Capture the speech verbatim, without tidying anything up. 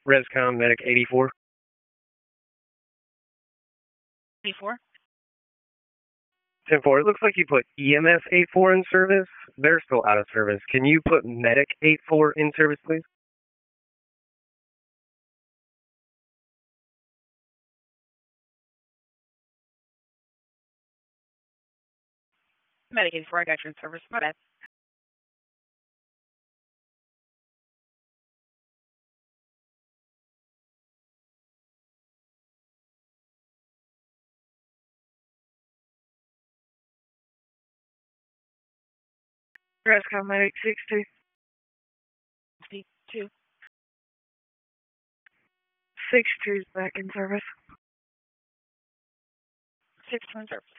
Rescom Medic eighty-four. eighty-four? ten four, it looks like you put E M S eighty-four in service. They're still out of service. Can you put Medic eighty-four in service, please? Medic eighty-four, I got you in service. My bad. Rescom Medic sixty-two. sixty-two. sixty-two's back in service. sixty-two in service.